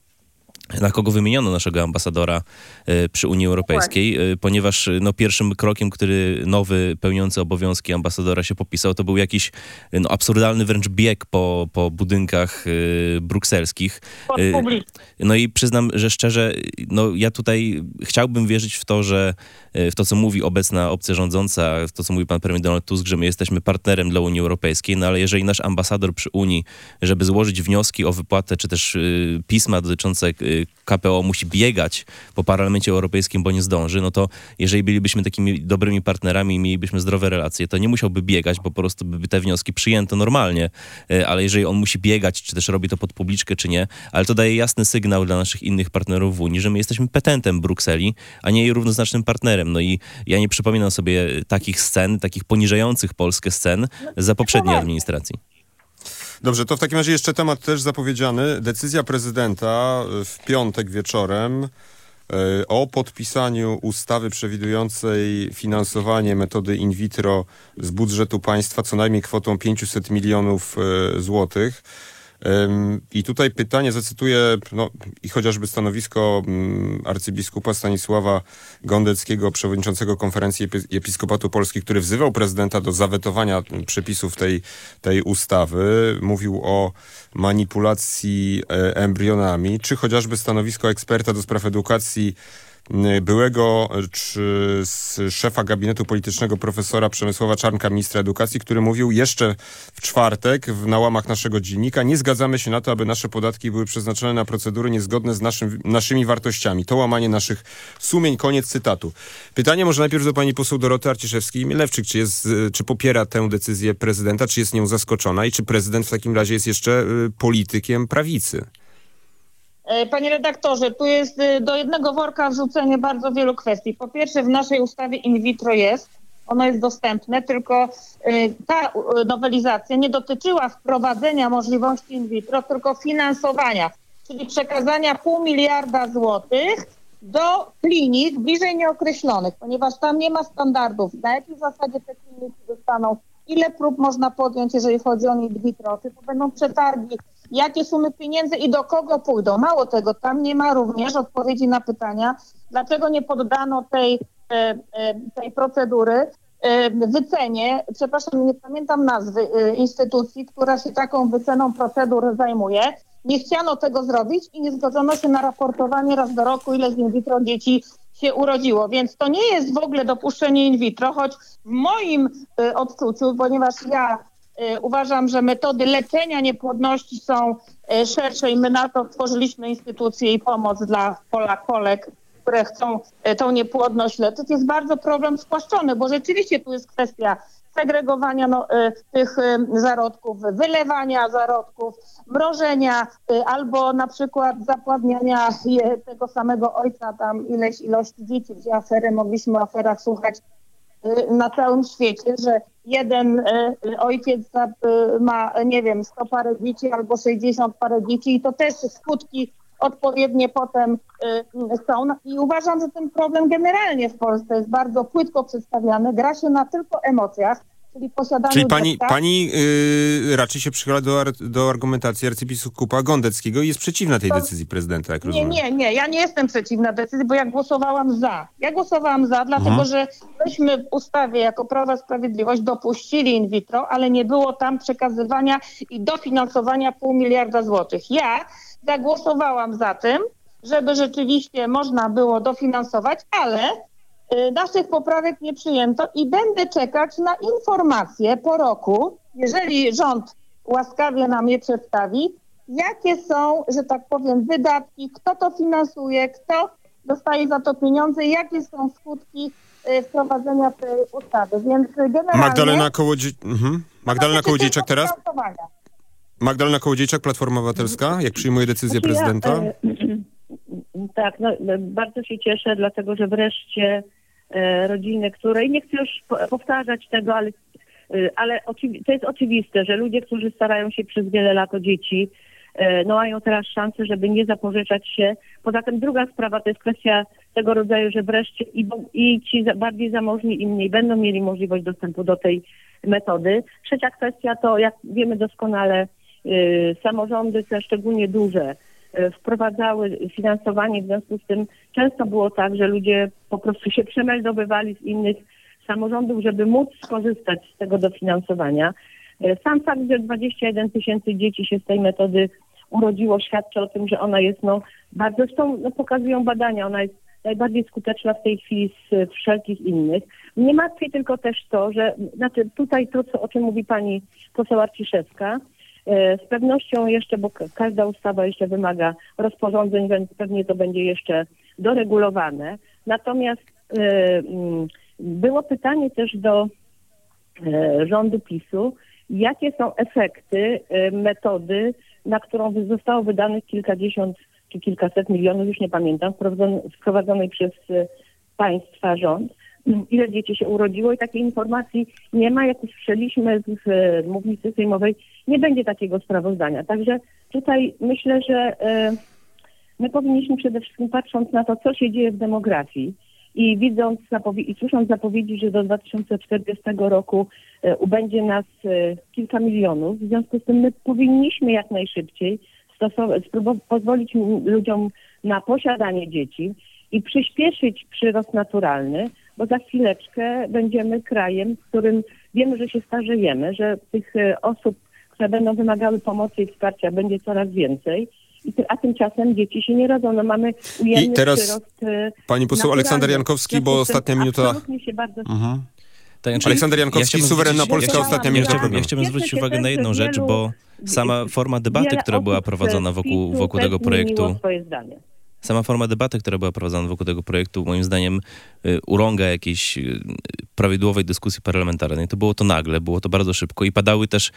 E: kogo wymieniono naszego ambasadora przy Unii Europejskiej, ponieważ pierwszym krokiem, który nowy pełniący obowiązki ambasadora się popisał, to był jakiś absurdalny wręcz bieg po budynkach brukselskich. No i przyznam, że szczerze, ja tutaj chciałbym wierzyć w to, co mówi obecna opcja rządząca, w to, co mówi pan premier Donald Tusk, że my jesteśmy partnerem dla Unii Europejskiej, ale jeżeli nasz ambasador przy Unii, żeby złożyć wnioski o wypłatę, czy też pisma dotyczące KPO musi biegać po Parlamencie Europejskim, bo nie zdąży, no to jeżeli bylibyśmy takimi dobrymi partnerami i mielibyśmy zdrowe relacje, to nie musiałby biegać, bo po prostu by te wnioski przyjęto normalnie, ale jeżeli on musi biegać, czy też robi to pod publiczkę, czy nie, ale to daje jasny sygnał dla naszych innych partnerów w Unii, że my jesteśmy petentem Brukseli, a nie jej równoznacznym partnerem. No i ja nie przypominam sobie takich scen, takich poniżających Polskę scen za poprzedniej administracji.
B: Dobrze, to w takim razie jeszcze temat też zapowiedziany. Decyzja prezydenta w piątek wieczorem o podpisaniu ustawy przewidującej finansowanie metody in vitro z budżetu państwa co najmniej kwotą 500 milionów złotych. I tutaj pytanie, zacytuję i chociażby stanowisko arcybiskupa Stanisława Gondeckiego, przewodniczącego Konferencji Episkopatu Polski, który wzywał prezydenta do zawetowania przepisów tej ustawy. Mówił o manipulacji embrionami, czy chociażby stanowisko eksperta do spraw edukacji byłego szefa gabinetu politycznego profesora Przemysława Czarnka, ministra edukacji, który mówił jeszcze w czwartek na łamach naszego dziennika: nie zgadzamy się na to, aby nasze podatki były przeznaczone na procedury niezgodne z naszymi wartościami. To łamanie naszych sumień. Koniec cytatu. Pytanie może najpierw do pani poseł Doroty Arciszewskiej-Mielewczyk. Czy popiera tę decyzję prezydenta, czy jest nią zaskoczona i czy prezydent w takim razie jest jeszcze politykiem prawicy?
F: Panie redaktorze, tu jest do jednego worka wrzucenie bardzo wielu kwestii. Po pierwsze, w naszej ustawie in vitro ono jest dostępne, tylko ta nowelizacja nie dotyczyła wprowadzenia możliwości in vitro, tylko finansowania, czyli przekazania 0,5 miliarda złotych do klinik bliżej nieokreślonych, ponieważ tam nie ma standardów, na jakiej zasadzie te kliniki dostaną, ile prób można podjąć, jeżeli chodzi o in vitro, czy to będą przetargi, jakie sumy pieniędzy i do kogo pójdą. Mało tego, tam nie ma również odpowiedzi na pytania, dlaczego nie poddano tej procedury wycenie, przepraszam, nie pamiętam nazwy instytucji, która się taką wyceną procedur zajmuje. Nie chciano tego zrobić i nie zgodzono się na raportowanie raz do roku, ile z in vitro dzieci się urodziło. Więc to nie jest w ogóle dopuszczenie in vitro, choć w moim odczuciu, ponieważ ja Uważam, że metody leczenia niepłodności są szersze i my na to stworzyliśmy instytucję i pomoc dla Polek, które chcą tą niepłodność leczyć. Jest bardzo problem spłaszczony, bo rzeczywiście tu jest kwestia segregowania tych zarodków, wylewania zarodków, mrożenia albo na przykład zapładniania tego samego ojca, tam ilości dzieci, gdzie mogliśmy o aferach słuchać na całym świecie, że jeden ojciec ma, nie wiem, 100 parę dzieci albo 60 parę dzieci i to też skutki odpowiednie potem są. I uważam, że ten problem generalnie w Polsce jest bardzo płytko przedstawiany, gra się na tylko emocjach, czyli posiadaniu
B: Czyli pani raczej się przychyla do argumentacji arcybiskupa Gondeckiego i jest przeciwna tej decyzji prezydenta, jak rozumiem.
F: Nie, ja nie jestem przeciwna decyzji, bo ja głosowałam za. Dlatego że myśmy w ustawie jako Prawo i Sprawiedliwość dopuścili in vitro, ale nie było tam przekazywania i dofinansowania 0,5 miliarda złotych. Ja zagłosowałam za tym, żeby rzeczywiście można było dofinansować, ale naszych poprawek nie przyjęto i będę czekać na informacje po roku, jeżeli rząd łaskawie nam je przedstawi, jakie są, że tak powiem, wydatki, kto to finansuje, kto dostaje za to pieniądze, jakie są skutki wprowadzenia tej ustawy. Więc generalnie...
B: Magdalena Kołodziejczak teraz? Magdalena Kołodziejczak, Platforma Obywatelska, jak przyjmuje decyzję prezydenta?
C: Tak, bardzo się cieszę, dlatego że wreszcie rodziny, które, i nie chcę już powtarzać tego, ale to jest oczywiste, że ludzie, którzy starają się przez wiele lat o dzieci, mają teraz szansę, żeby nie zapożyczać się. Poza tym druga sprawa to jest kwestia tego rodzaju, że wreszcie i ci bardziej zamożni i mniej będą mieli możliwość dostępu do tej metody. Trzecia kwestia to, jak wiemy doskonale, samorządy, te szczególnie duże, wprowadzały finansowanie, w związku z tym często było tak, że ludzie po prostu się przemeldowywali z innych samorządów, żeby móc skorzystać z tego dofinansowania. Sam fakt, że 21 000 dzieci się z tej metody urodziło, świadczy o tym, że ona jest bardzo, zresztą pokazują badania, ona jest najbardziej skuteczna w tej chwili z wszelkich innych. Mnie martwi tylko też to, że tutaj to, o czym mówi pani poseł Arciszewska, z pewnością jeszcze, bo każda ustawa jeszcze wymaga rozporządzeń, więc pewnie to będzie jeszcze doregulowane. Natomiast było pytanie też do rządu PiS-u, jakie są efekty metody, na którą zostało wydanych kilkadziesiąt czy kilkaset milionów, już nie pamiętam, wprowadzonej przez państwa rząd. Ile dzieci się urodziło i takiej informacji nie ma, jak usłyszeliśmy z mównicy sejmowej, nie będzie takiego sprawozdania. Także tutaj myślę, że my powinniśmy przede wszystkim, patrząc na to, co się dzieje w demografii i widząc i słysząc zapowiedzi, że do 2040 roku ubędzie nas kilka milionów, w związku z tym my powinniśmy jak najszybciej pozwolić ludziom na posiadanie dzieci i przyspieszyć przyrost naturalny, bo za chwileczkę będziemy krajem, w którym wiemy, że się starzejemy, że tych osób, które będą wymagały pomocy i wsparcia, będzie coraz więcej, a tymczasem dzieci się nie rodzą. Mamy ujemny przyrost.
B: Pani poseł Aleksander Jankowski, bo ostatnia minuta...
F: Absolutnie się bardzo...
B: Aleksander Jankowski, Suwerenna Polska, ostatnia minuta.
E: Ja chciałbym zwrócić uwagę na jedną rzecz, bo sama forma debaty, która była prowadzona wokół tego projektu... Sama forma debaty, która była prowadzona wokół tego projektu, moim zdaniem urąga jakiejś prawidłowej dyskusji parlamentarnej. To było to nagle, było to bardzo szybko i padały też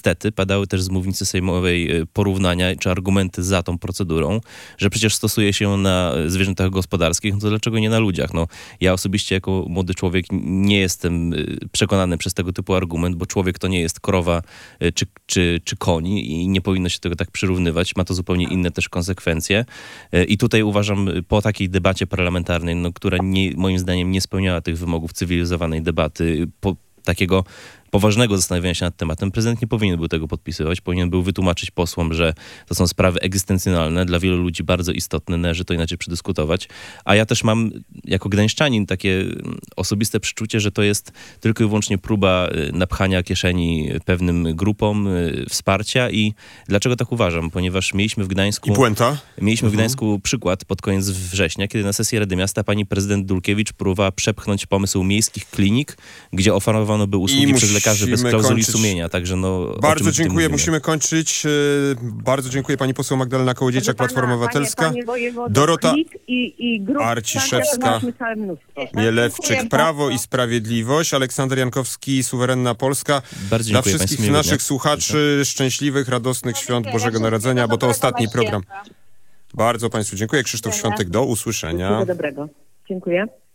E: z mównicy sejmowej porównania czy argumenty za tą procedurą, że przecież stosuje się ją na zwierzętach gospodarskich, no to dlaczego nie na ludziach? No, ja osobiście jako młody człowiek nie jestem przekonany przez tego typu argument, bo człowiek to nie jest krowa czy koń i nie powinno się tego tak przyrównywać. Ma to zupełnie inne też konsekwencje. I tutaj uważam, po takiej debacie parlamentarnej, która moim zdaniem nie spełniała tych wymogów cywilizowanej debaty, takiego poważnego zastanawiania się nad tematem, prezydent nie powinien był tego podpisywać. Powinien był wytłumaczyć posłom, że to są sprawy egzystencjonalne, dla wielu ludzi bardzo istotne, należy to inaczej przedyskutować. A ja też mam, jako gdańszczanin, takie osobiste przeczucie, że to jest tylko i wyłącznie próba napchania kieszeni pewnym grupom, wsparcia. I dlaczego tak uważam? Ponieważ mieliśmy w Gdańsku...
B: I puenta?
E: Mieliśmy w Gdańsku przykład pod koniec września, kiedy na sesji Rady Miasta pani prezydent Dulkiewicz próbowała przepchnąć pomysł miejskich klinik, gdzie oferowano by usługi przez lekarzy każdy bez klauzuli
B: kończyć.
E: sumienia, także no...
B: Bardzo dziękuję, musimy kończyć. Bardzo dziękuję pani poseł Magdalena Kołodziejczak, Platforma Obywatelska. Dorota Arciszewska, Mielewczyk, Prawo i Sprawiedliwość, Aleksander Jankowski, Suwerenna Polska.
E: Bardzo
B: Dla
E: dziękuję
B: wszystkich
E: państwu,
B: naszych słuchaczy szczęśliwych, radosnych świąt Bożego Narodzenia, bo to ostatni program. Bardzo państwu dziękuję. Krzysztof Świątek, do usłyszenia.
C: Wszystkiego dobrego. Dziękuję.